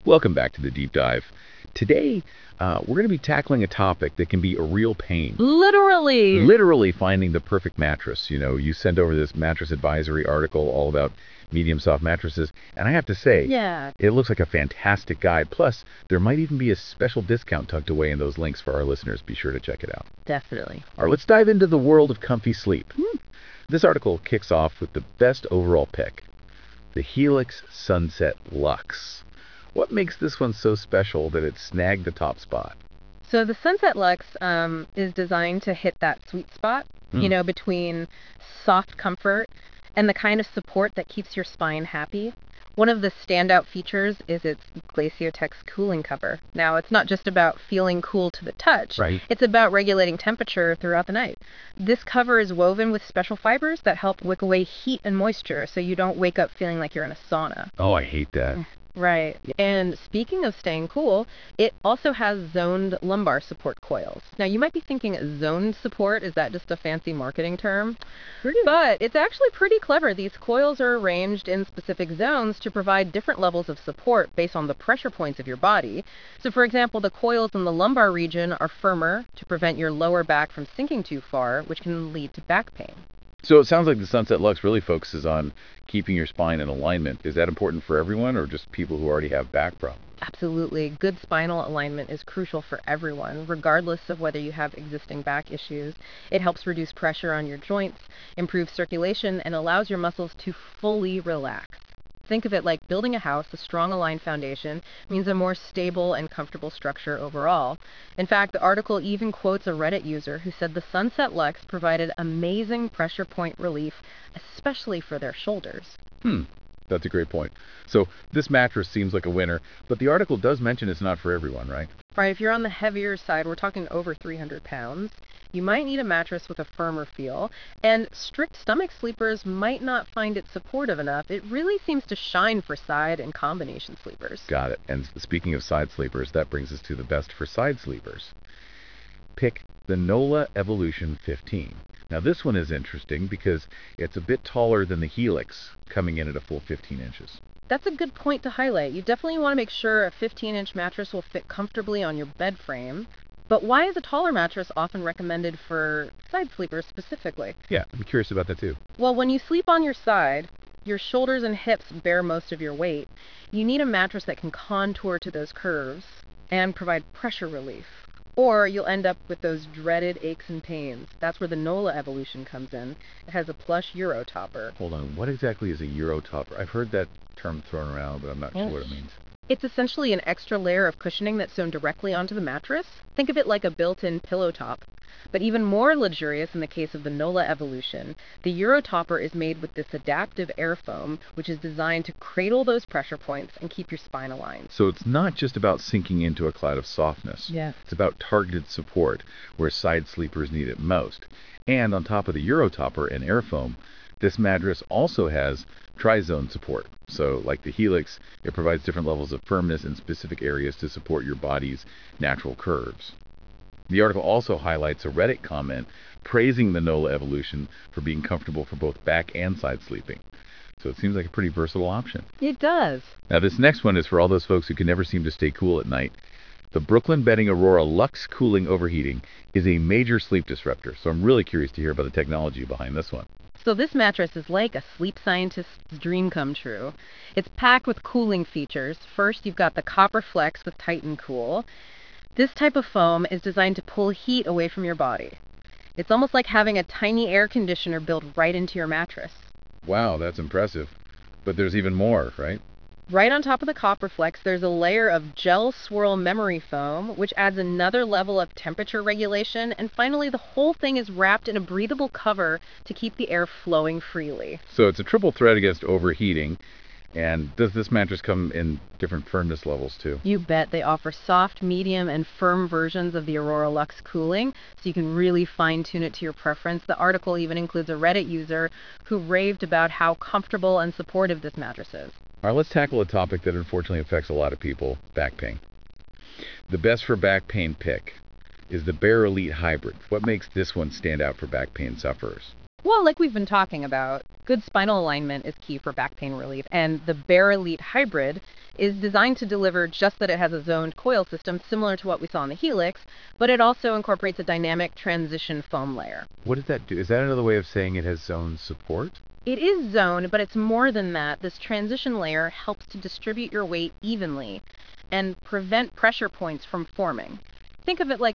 Welcome back to the deep dive. Today, we're going to be tackling a topic that can be a real pain. Literally. Literally finding the perfect mattress. You sent over this mattress advisory article all about medium soft mattresses, and I have to say, Yeah, it looks like a fantastic guide. Plus, there might even be a special discount tucked away in those links for our listeners. Be sure to check it out. definitely. All right, let's dive into the world of comfy sleep. This article kicks off with the best overall pick, the Helix Sunset Luxe. What makes this one so special that it snagged the top spot? So the Sunset Lux is designed to hit that sweet spot, between soft comfort and the kind of support that keeps your spine happy. One of the standout features is its Glaciotex cooling cover. Now, it's not just about feeling cool to the touch. Right. It's about regulating temperature throughout the night. This cover is woven with special fibers that help wick away heat and moisture so you don't wake up feeling like you're in a sauna. Oh, I hate that. Right. And speaking of staying cool, it also has zoned lumbar support coils. Now, you might be thinking zoned support, is that just a fancy marketing term? But it's actually pretty clever. These coils are arranged in specific zones to provide different levels of support based on the pressure points of your body. So, for example, the coils in the lumbar region are firmer to prevent your lower back from sinking too far, which can lead to back pain. So it sounds like the Sunset Luxe really focuses on keeping your spine in alignment. Is that important for everyone or just people who already have back problems? Absolutely. Good spinal alignment is crucial for everyone, regardless of whether you have existing back issues. It helps reduce pressure on your joints, improves circulation, and allows your muscles to fully relax. Think of it like building a house. A strong aligned foundation means a more stable and comfortable structure overall. In fact, the article even quotes a Reddit user who said the Sunset Lux provided amazing pressure point relief, especially for their shoulders. That's a great point. So this mattress seems like a winner, but the article does mention it's not for everyone, right? Right, if you're on the heavier side, we're talking over 300 pounds, you might need a mattress with a firmer feel, and strict stomach sleepers might not find it supportive enough. It really seems to shine for side and combination sleepers. Got it. And speaking of side sleepers, that brings us to the best for side sleepers. Pick the NOLA Evolution 15. Now this one is interesting because it's a bit taller than the Helix, coming in at a full 15 inches. That's a good point to highlight. You definitely want to make sure a 15-inch mattress will fit comfortably on your bed frame. But why is a taller mattress often recommended for side sleepers specifically? Yeah, I'm curious about that too. Well, when you sleep on your side, your shoulders and hips bear most of your weight. You need a mattress that can contour to those curves and provide pressure relief. Or you'll end up with those dreaded aches and pains. That's where the NOLA Evolution comes in. It has a plush Euro topper. Hold on, what exactly is a Euro topper? I've heard that term thrown around, but I'm not sure what it means. It's essentially an extra layer of cushioning that's sewn directly onto the mattress. Think of it like a built-in pillow top. But even more luxurious in the case of the NOLA Evolution, the Euro topper is made with this adaptive air foam, which is designed to cradle those pressure points and keep your spine aligned. So it's not just about sinking into a cloud of softness. Yeah. It's about targeted support where side sleepers need it most. And on top of the Euro topper and air foam, this mattress also has tri-zone support. So like the Helix, it provides different levels of firmness in specific areas to support your body's natural curves. The article also highlights a Reddit comment praising the NOLA Evolution for being comfortable for both back and side sleeping. So it seems like a pretty versatile option. It does. Now this next one is for all those folks who can never seem to stay cool at night. The Brooklyn Bedding Aurora Luxe Cooling Overheating is a major sleep disruptor. So I'm really curious to hear about the technology behind this one. So this mattress is like a sleep scientist's dream come true. It's packed with cooling features. First, you've got the Copper Flex with Titan Cool. This type of foam is designed to pull heat away from your body. It's almost like having a tiny air conditioner built right into your mattress. Wow, that's impressive. But there's even more, right? Right on top of the Copper Flex, there's a layer of gel swirl memory foam, which adds another level of temperature regulation. And finally, the whole thing is wrapped in a breathable cover to keep the air flowing freely. So it's a triple threat against overheating. And does this mattress come in different firmness levels too? You bet. They offer soft, medium, and firm versions of the Aurora Luxe cooling, so you can really fine-tune it to your preference. The article even includes a Reddit user who raved about how comfortable and supportive this mattress is. All right, let's tackle a topic that unfortunately affects a lot of people, back pain. The best for back pain pick is the Bear Elite Hybrid. What makes this one stand out for back pain sufferers? Well, like we've been talking about, good spinal alignment is key for back pain relief, and the Bear Elite Hybrid is designed to deliver just that it has a zoned coil system similar to what we saw in the Helix, but it also incorporates a dynamic transition foam layer. What does that do? Is that another way of saying it has zone support? It is zoned, but it's more than that. This transition layer helps to distribute your weight evenly and prevent pressure points from forming. Think of it like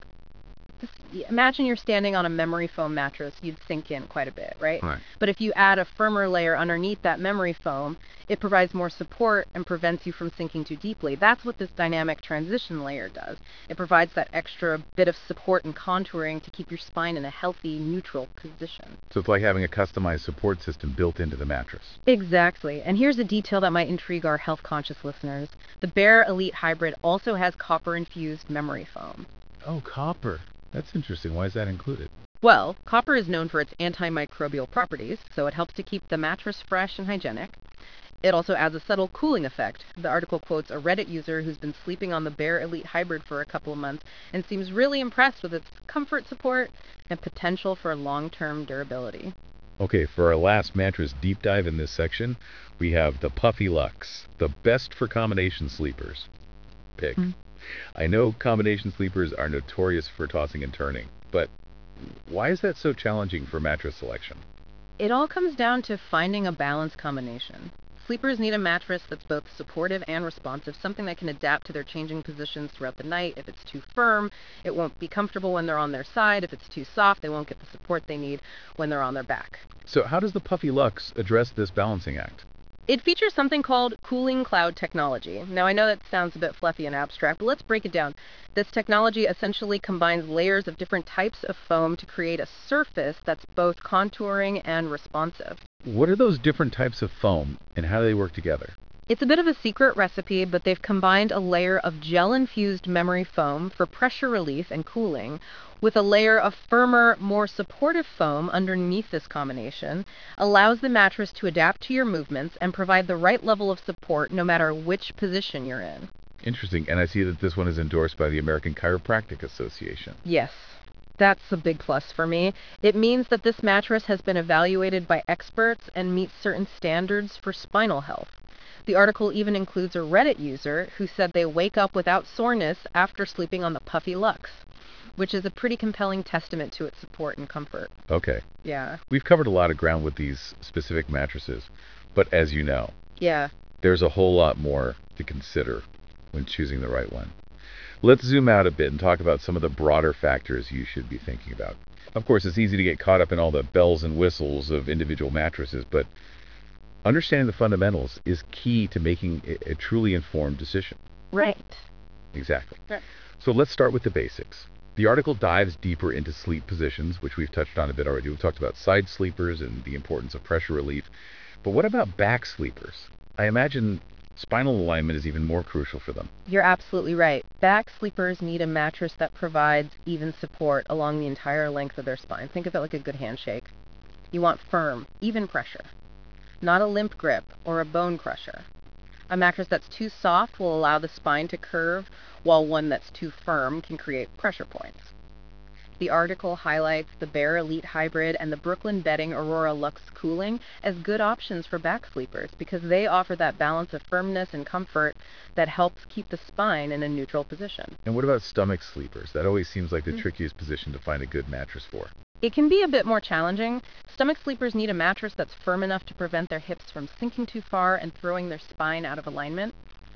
imagine you're standing on a memory foam mattress, you'd sink in quite a bit, right? Right. But if you add a firmer layer underneath that memory foam, it provides more support and prevents you from sinking too deeply. That's what this dynamic transition layer does. It provides that extra bit of support and contouring to keep your spine in a healthy, neutral position. So it's like having a customized support system built into the mattress. Exactly. And here's a detail that might intrigue our health conscious listeners. The Bear Elite Hybrid also has copper infused memory foam. Oh, copper. That's interesting. Why is that included? Well, copper is known for its antimicrobial properties, so it helps to keep the mattress fresh and hygienic. It also adds a subtle cooling effect. The article quotes a Reddit user who's been sleeping on the Bear Elite Hybrid for a couple of months and seems really impressed with its comfort support and potential for long-term durability. Okay, for our last mattress deep dive in this section, we have the Puffy Lux, the best for combination sleepers. Pick. I know combination sleepers are notorious for tossing and turning, but why is that so challenging for mattress selection? It all comes down to finding a balanced combination. Sleepers need a mattress that's both supportive and responsive, something that can adapt to their changing positions throughout the night. If it's too firm, it won't be comfortable when they're on their side. If it's too soft, they won't get the support they need when they're on their back. So how does the Puffy Lux address this balancing act? It features something called cooling cloud technology. Now, I know that sounds a bit fluffy and abstract, but let's break it down. This technology essentially combines layers of different types of foam to create a surface that's both contouring and responsive. What are those different types of foam and how do they work together? It's a bit of a secret recipe, but they've combined a layer of gel-infused memory foam for pressure relief and cooling with a layer of firmer, more supportive foam underneath. This combination allows the mattress to adapt to your movements and provide the right level of support no matter which position you're in. Interesting. And I see that this one is endorsed by the American Chiropractic Association. Yes. That's a big plus for me. It means that this mattress has been evaluated by experts and meets certain standards for spinal health. The article even includes a Reddit user who said they wake up without soreness after sleeping on the Puffy Lux, which is a pretty compelling testament to its support and comfort. Okay. Yeah. We've covered a lot of ground with these specific mattresses, but as you know, Yeah. there's a whole lot more to consider when choosing the right one. Let's zoom out a bit and talk about some of the broader factors you should be thinking about. Of course, it's easy to get caught up in all the bells and whistles of individual mattresses, but understanding the fundamentals is key to making a truly informed decision. Right. Exactly. Right. So let's start with the basics. The article dives deeper into sleep positions, which we've touched on a bit already. We've talked about side sleepers and the importance of pressure relief. But what about back sleepers? I imagine spinal alignment is even more crucial for them. You're absolutely right. Back sleepers need a mattress that provides even support along the entire length of their spine. Think of it like a good handshake. You want firm, even pressure, not a limp grip or a bone crusher. A mattress that's too soft will allow the spine to curve, while one that's too firm can create pressure points. The article highlights the Bear Elite Hybrid and the Brooklyn Bedding Aurora Lux Cooling as good options for back sleepers because they offer that balance of firmness and comfort that helps keep the spine in a neutral position. And what about stomach sleepers? That always seems like the trickiest position to find a good mattress for. It can be a bit more challenging. Stomach sleepers need a mattress that's firm enough to prevent their hips from sinking too far and throwing their spine out of alignment.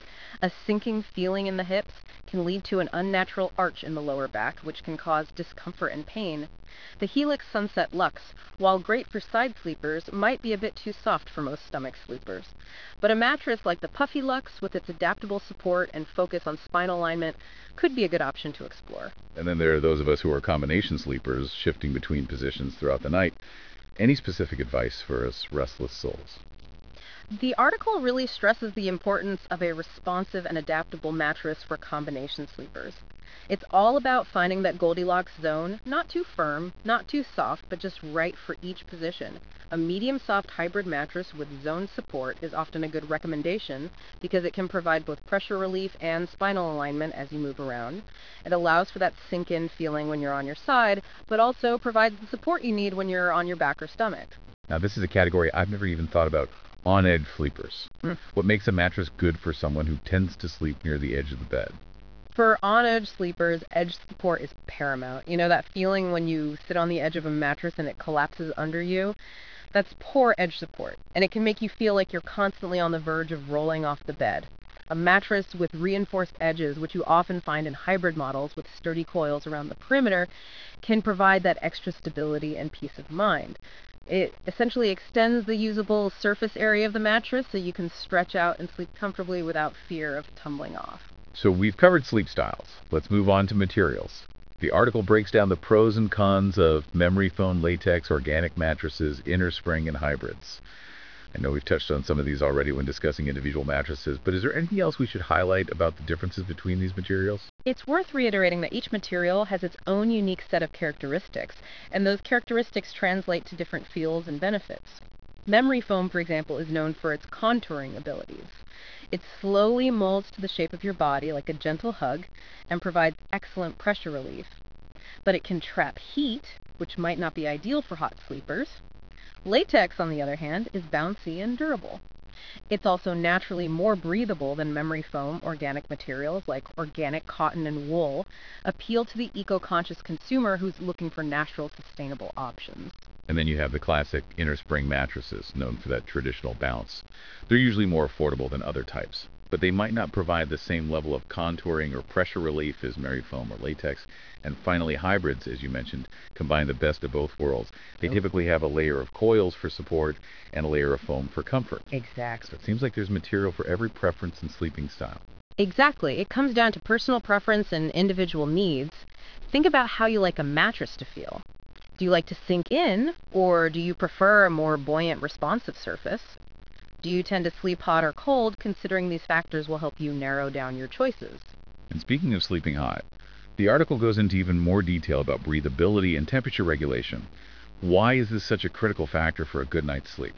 A sinking feeling in the hips can lead to an unnatural arch in the lower back, which can cause discomfort and pain. The Helix Sunset Lux, while great for side sleepers, might be a bit too soft for most stomach sleepers. But a mattress like the Puffy Lux, with its adaptable support and focus on spine alignment, could be a good option to explore. And then there are those of us who are combination sleepers, shifting between positions throughout the night. Any specific advice for us restless souls? The article really stresses the importance of a responsive and adaptable mattress for combination sleepers. It's all about finding that Goldilocks zone, not too firm, not too soft, but just right for each position. A medium soft hybrid mattress with zone support is often a good recommendation because it can provide both pressure relief and spinal alignment as you move around. It allows for that sink in feeling when you're on your side, but also provides the support you need when you're on your back or stomach. Now, this is a category I've never even thought about. On-edge sleepers. What makes a mattress good for someone who tends to sleep near the edge of the bed? For on-edge sleepers, edge support is paramount. You know that feeling when you sit on the edge of a mattress and it collapses under you? That's poor edge support, and it can make you feel like you're constantly on the verge of rolling off the bed. A mattress with reinforced edges, which you often find in hybrid models with sturdy coils around the perimeter, can provide that extra stability and peace of mind. It essentially extends the usable surface area of the mattress so you can stretch out and sleep comfortably without fear of tumbling off. So we've covered sleep styles. Let's move on to materials. The article breaks down the pros and cons of memory foam, latex, organic mattresses, inner spring, and hybrids. I know we've touched on some of these already when discussing individual mattresses, but is there anything else we should highlight about the differences between these materials? It's worth reiterating that each material has its own unique set of characteristics, and those characteristics translate to different feels and benefits. Memory foam, for example, is known for its contouring abilities. It slowly molds to the shape of your body like a gentle hug and provides excellent pressure relief. But it can trap heat, which might not be ideal for hot sleepers. Latex, on the other hand, is bouncy and durable. It's also naturally more breathable than memory foam. Organic materials like organic cotton and wool appeal to the eco-conscious consumer who's looking for natural, sustainable options. And then you have the classic inner spring mattresses, known for that traditional bounce. They're usually more affordable than other types, but they might not provide the same level of contouring or pressure relief as memory foam or latex. And finally, hybrids, as you mentioned, combine the best of both worlds. They typically have a layer of coils for support and a layer of foam for comfort. Exactly. So it seems like there's material for every preference and sleeping style. Exactly. It comes down to personal preference and individual needs. Think about how you like a mattress to feel. Do you like to sink in, or do you prefer a more buoyant, responsive surface? Do you tend to sleep hot or cold? Considering these factors will help you narrow down your choices. And speaking of sleeping hot, the article goes into even more detail about breathability and temperature regulation. Why is this such a critical factor for a good night's sleep?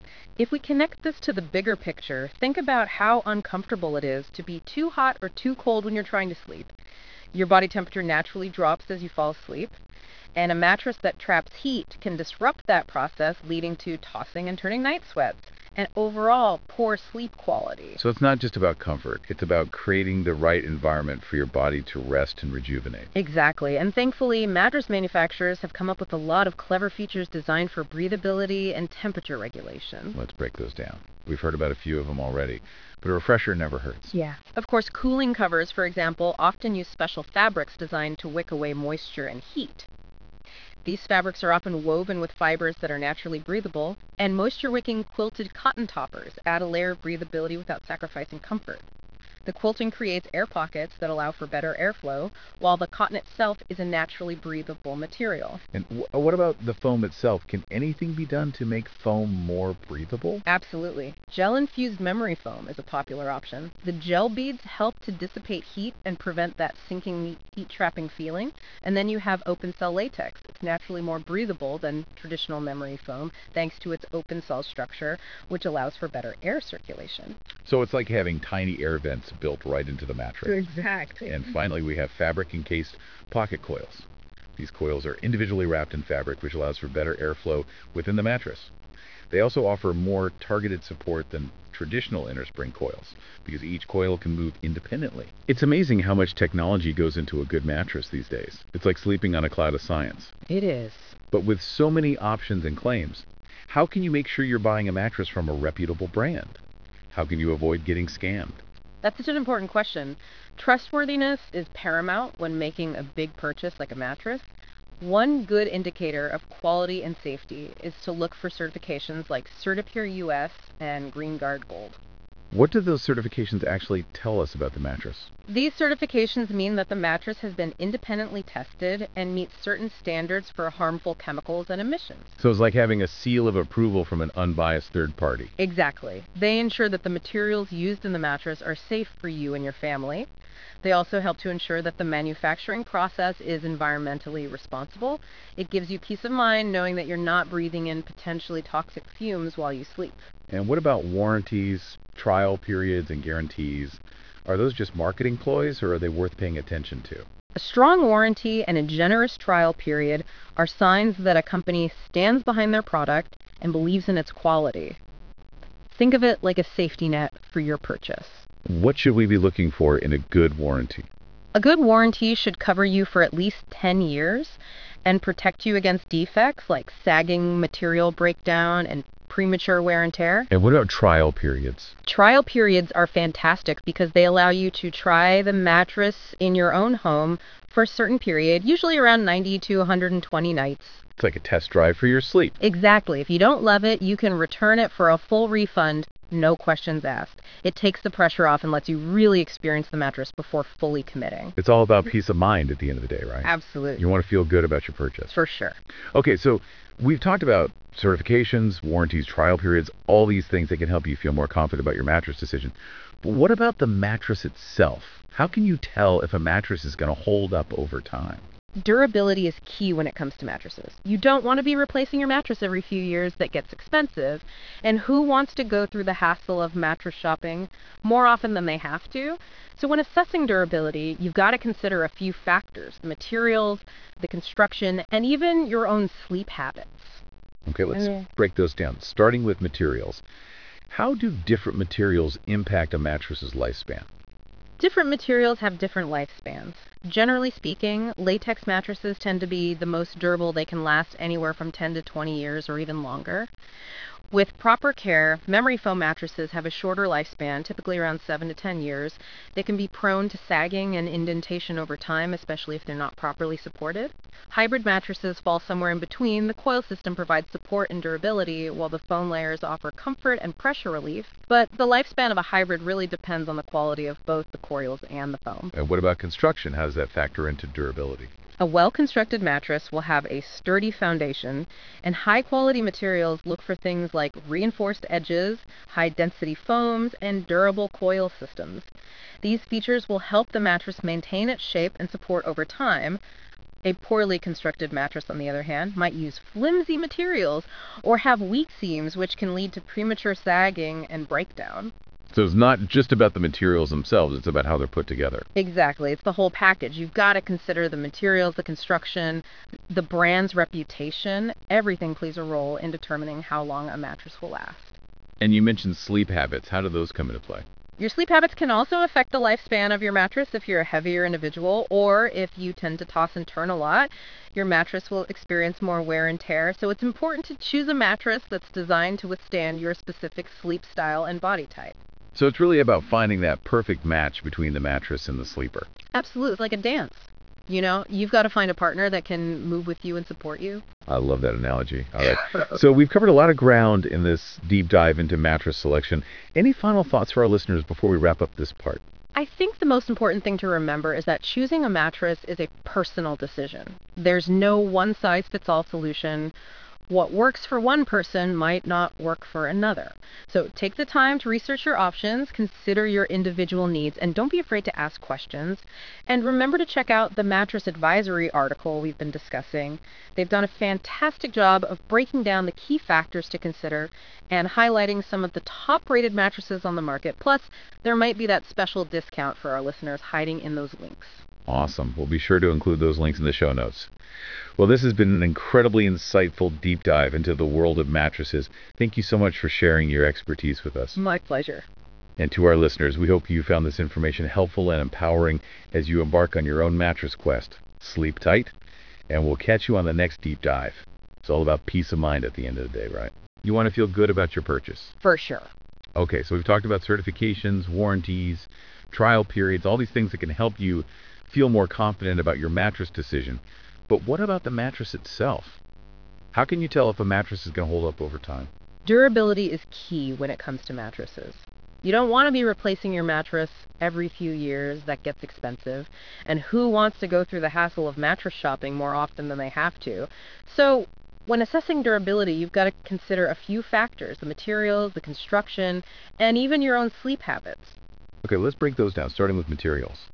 If we connect this to the bigger picture, think about how uncomfortable it is to be too hot or too cold when you're trying to sleep. Your body temperature naturally drops as you fall asleep, and a mattress that traps heat can disrupt that process, leading to tossing and turning night sweats and overall poor sleep quality. So it's not just about comfort, it's about creating the right environment for your body to rest and rejuvenate. Exactly. And thankfully, mattress manufacturers have come up with a lot of clever features designed for breathability and temperature regulation. Let's break those down. We've heard about a few of them already, but a refresher never hurts. Yeah. Of course, cooling covers, for example, often use special fabrics designed to wick away moisture and heat. These fabrics are often woven with fibers that are naturally breathable, and moisture-wicking quilted cotton toppers add a layer of breathability without sacrificing comfort. The quilting creates air pockets that allow for better airflow, while the cotton itself is a naturally breathable material. And what about the foam itself? Can anything be done to make foam more breathable? Absolutely. Gel-infused memory foam is a popular option. The gel beads help to dissipate heat and prevent that sinking, heat-trapping feeling. And then you have open cell latex. It's naturally more breathable than traditional memory foam, thanks to its open cell structure, which allows for better air circulation. So it's like having tiny air vents built right into the mattress. Exactly. And finally, we have fabric-encased pocket coils. These coils are individually wrapped in fabric, which allows for better airflow within the mattress. They also offer more targeted support than traditional inner spring coils, because each coil can move independently. It's amazing how much technology goes into a good mattress these days. It's like sleeping on a cloud of science. It is. But with so many options and claims, how can you make sure you're buying a mattress from a reputable brand? How can you avoid getting scammed? That's such an important question. Trustworthiness is paramount when making a big purchase like a mattress. One good indicator of quality and safety is to look for certifications like CertiPure US and GreenGuard Gold. What do those certifications actually tell us about the mattress? These certifications mean that the mattress has been independently tested and meets certain standards for harmful chemicals and emissions. So it's like having a seal of approval from an unbiased third party. Exactly. They ensure that the materials used in the mattress are safe for you and your family. They also help to ensure that the manufacturing process is environmentally responsible. It gives you peace of mind knowing that you're not breathing in potentially toxic fumes while you sleep. And what about warranties, trial periods, and guarantees? Are those just marketing ploys or are they worth paying attention to? A strong warranty and a generous trial period are signs that a company stands behind their product and believes in its quality. Think of it like a safety net for your purchase. What should we be looking for in a good warranty? A good warranty should cover you for at least 10 years and protect you against defects like sagging, material breakdown, and premature wear and tear. And what about trial periods? Trial periods are fantastic because they allow you to try the mattress in your own home for a certain period, usually around 90 to 120 nights. It's like a test drive for your sleep. Exactly. If you don't love it, you can return it for a full refund, no questions asked. It takes the pressure off and lets you really experience the mattress before fully committing. It's all about peace of mind at the end of the day, right? Absolutely. You want to feel good about your purchase. For sure. Okay, so we've talked about certifications, warranties, trial periods, all these things that can help you feel more confident about your mattress decision. But what about the mattress itself? How can you tell if a mattress is going to hold up over time? Durability is key when it comes to mattresses. You don't want to be replacing your mattress every few years. That gets expensive. And who wants to go through the hassle of mattress shopping more often than they have to? So when assessing durability, you've got to consider a few factors: the materials, the construction, and even your own sleep habits. Okay, let's break those down. Starting with materials. How do different materials impact a mattress's lifespan? Different materials have different lifespans. Generally speaking, latex mattresses tend to be the most durable. They can last anywhere from 10 to 20 years or even longer. With proper care, memory foam mattresses have a shorter lifespan, typically around 7 to 10 years. They can be prone to sagging and indentation over time, especially if they're not properly supported. Hybrid mattresses fall somewhere in between. The coil system provides support and durability, while the foam layers offer comfort and pressure relief. But the lifespan of a hybrid really depends on the quality of both the coils and the foam. And what about construction? How does that factor into durability? A well-constructed mattress will have a sturdy foundation, and high-quality materials look for things like reinforced edges, high-density foams, and durable coil systems. These features will help the mattress maintain its shape and support over time. A poorly constructed mattress, on the other hand, might use flimsy materials or have weak seams, which can lead to premature sagging and breakdown. So it's not just about the materials themselves, it's about how they're put together. Exactly. It's the whole package. You've got to consider the materials, the construction, the brand's reputation. Everything plays a role in determining how long a mattress will last. And you mentioned sleep habits. How do those come into play? Your sleep habits can also affect the lifespan of your mattress if you're a heavier individual or if you tend to toss and turn a lot. Your mattress will experience more wear and tear, so it's important to choose a mattress that's designed to withstand your specific sleep style and body type. So it's really about finding that perfect match between the mattress and the sleeper. Absolutely. It's like a dance. You know, you've got to find a partner that can move with you and support you. I love that analogy. All right. So we've covered a lot of ground in this deep dive into mattress selection. Any final thoughts for our listeners before we wrap up this part? I think the most important thing to remember is that choosing a mattress is a personal decision. There's no one-size-fits-all solution. What works for one person might not work for another. So take the time to research your options, consider your individual needs, and don't be afraid to ask questions. And remember to check out the Mattress Advisory article we've been discussing. They've done a fantastic job of breaking down the key factors to consider and highlighting some of the top-rated mattresses on the market. Plus, there might be that special discount for our listeners hiding in those links. Awesome. We'll be sure to include those links in the show notes. Well, this has been an incredibly insightful deep dive into the world of mattresses. Thank you so much for sharing your expertise with us. My pleasure. And to our listeners, we hope you found this information helpful and empowering as you embark on your own mattress quest. Sleep tight, and we'll catch you on the next deep dive. It's all about peace of mind at the end of the day, right? You want to feel good about your purchase. For sure. Okay, so we've talked about certifications, warranties, trial periods, all these things that can help you feel more confident about your mattress decision. But what about the mattress itself? How can you tell if a mattress is going to hold up over time? Durability is key when it comes to mattresses. You don't want to be replacing your mattress every few years. That gets expensive. And who wants to go through the hassle of mattress shopping more often than they have to? So when assessing durability, you've got to consider a few factors: the materials, the construction, and even your own sleep habits. Okay, let's break those down, starting with materials.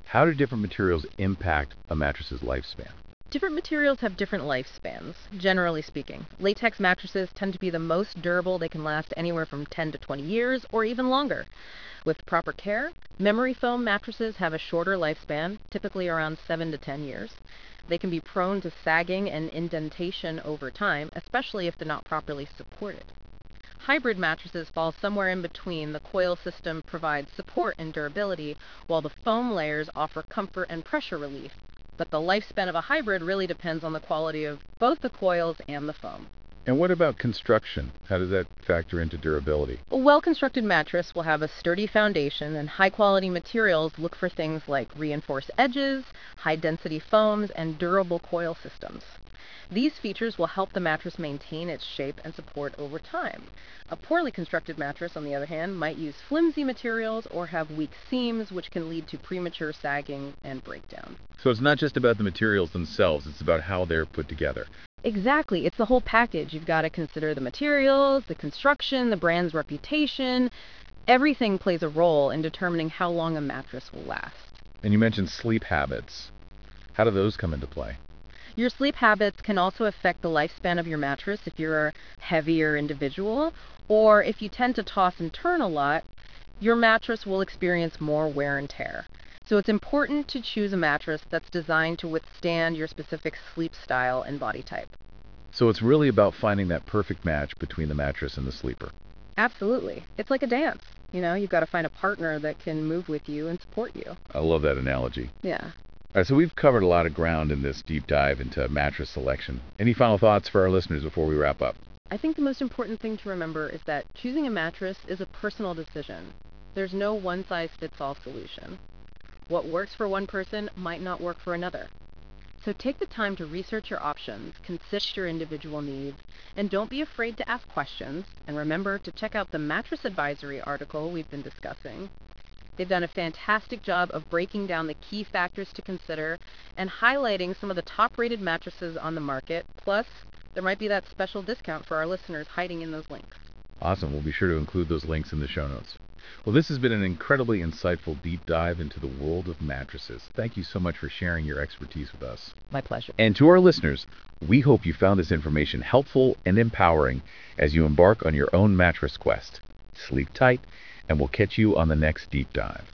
How do different materials impact a mattress's lifespan? Different materials have different lifespans, generally speaking. Latex mattresses tend to be the most durable. They can last anywhere from 10 to 20 years or even longer. With proper care, memory foam mattresses have a shorter lifespan, typically around 7 to 10 years. They can be prone to sagging and indentation over time, especially if they're not properly supported. Hybrid mattresses fall somewhere in between. The coil system provides support and durability, while the foam layers offer comfort and pressure relief. But the lifespan of a hybrid really depends on the quality of both the coils and the foam. And what about construction? How does that factor into durability? A well-constructed mattress will have a sturdy foundation, and high-quality materials look for things like reinforced edges, high-density foams, and durable coil systems. These features will help the mattress maintain its shape and support over time. A poorly constructed mattress, on the other hand, might use flimsy materials or have weak seams, which can lead to premature sagging and breakdown. So it's not just about the materials themselves, it's about how they're put together. Exactly. It's the whole package. You've got to consider the materials, the construction, the brand's reputation. Everything plays a role in determining how long a mattress will last. And you mentioned sleep habits. How do those come into play? Your sleep habits can also affect the lifespan of your mattress if you're a heavier individual, or if you tend to toss and turn a lot, your mattress will experience more wear and tear. So it's important to choose a mattress that's designed to withstand your specific sleep style and body type. So it's really about finding that perfect match between the mattress and the sleeper. Absolutely. It's like a dance. You've got to find a partner that can move with you and support you. I love that analogy. Yeah. All right, so we've covered a lot of ground in this deep dive into mattress selection. Any final thoughts for our listeners before we wrap up? I think the most important thing to remember is that choosing a mattress is a personal decision. There's no one-size-fits-all solution. What works for one person might not work for another. So take the time to research your options, consider your individual needs, and don't be afraid to ask questions. And remember to check out the Mattress Advisory article we've been discussing. They've done a fantastic job of breaking down the key factors to consider and highlighting some of the top-rated mattresses on the market. Plus, there might be that special discount for our listeners hiding in those links. Awesome. We'll be sure to include those links in the show notes. Well, this has been an incredibly insightful deep dive into the world of mattresses. Thank you so much for sharing your expertise with us. My pleasure. And to our listeners, we hope you found this information helpful and empowering as you embark on your own mattress quest. Sleep tight, and we'll catch you on the next deep dive.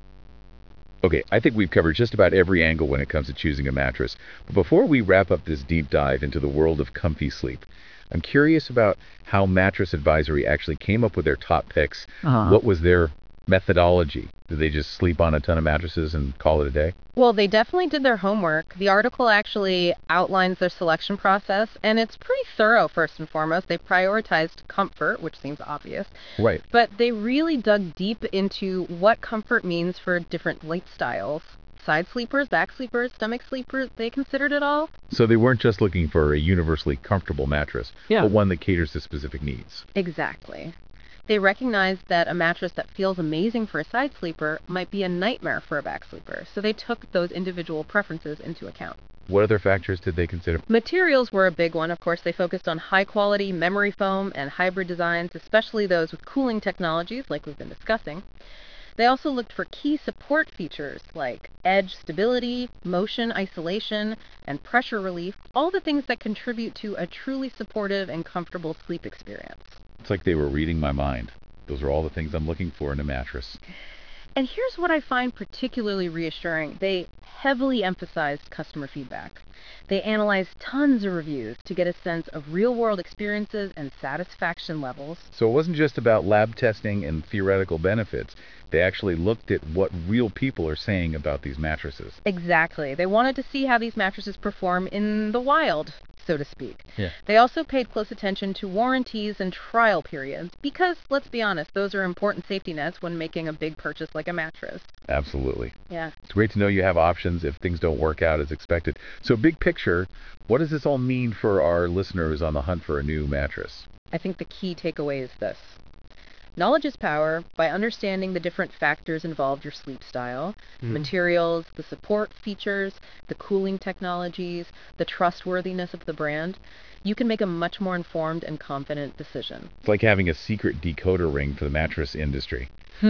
Okay, I think we've covered just about every angle when it comes to choosing a mattress. But before we wrap up this deep dive into the world of comfy sleep, I'm curious about how Mattress Advisory actually came up with their top picks. What was their methodology? Did they just sleep on a ton of mattresses and call it a day? Well, they definitely did their homework. The article actually outlines their selection process, and it's pretty thorough, first and foremost. They prioritized comfort, which seems obvious. Right. But they really dug deep into what comfort means for different light styles. Side sleepers, back sleepers, stomach sleepers, they considered it all. So they weren't just looking for a universally comfortable mattress, Yeah. but one that caters to specific needs. Exactly. They recognized that a mattress that feels amazing for a side sleeper might be a nightmare for a back sleeper, so they took those individual preferences into account. What other factors did they consider? Materials were a big one, of course. They focused on high-quality memory foam and hybrid designs, especially those with cooling technologies like we've been discussing. They also looked for key support features like edge stability, motion isolation, and pressure relief, all the things that contribute to a truly supportive and comfortable sleep experience. It's like they were reading my mind. Those are all the things I'm looking for in a mattress. And here's what I find particularly reassuring. They heavily emphasized customer feedback. They analyzed tons of reviews to get a sense of real-world experiences and satisfaction levels. So it wasn't just about lab testing and theoretical benefits. They actually looked at what real people are saying about these mattresses. Exactly. They wanted to see how these mattresses perform in the wild, so to speak. Yeah. They also paid close attention to warranties and trial periods because, let's be honest, those are important safety nets when making a big purchase like a mattress. Absolutely. Yeah. It's great to know you have options if things don't work out as expected. So big picture, what does this all mean for our listeners on the hunt for a new mattress? I think the key takeaway is this. Knowledge is power. By understanding the different factors involved your sleep style, materials, the support features, the cooling technologies, the trustworthiness of the brand, you can make a much more informed and confident decision. It's like having a secret decoder ring for the mattress industry.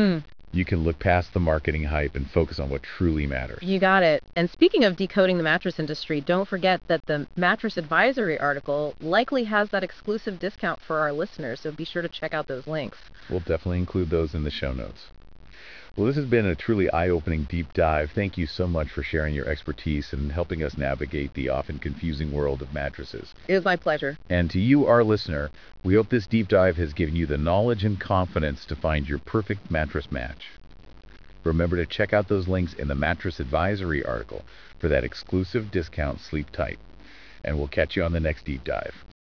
You can look past the marketing hype and focus on what truly matters. You got it. And speaking of decoding the mattress industry, don't forget that the Mattress Advisory article likely has that exclusive discount for our listeners, so be sure to check out those links. We'll definitely include those in the show notes. Well, this has been a truly eye-opening deep dive. Thank you so much for sharing your expertise and helping us navigate the often confusing world of mattresses. It was my pleasure. And to you, our listener, we hope this deep dive has given you the knowledge and confidence to find your perfect mattress match. Remember to check out those links in the Mattress Advisory article for that exclusive discount Sleep Tight. And we'll catch you on the next deep dive.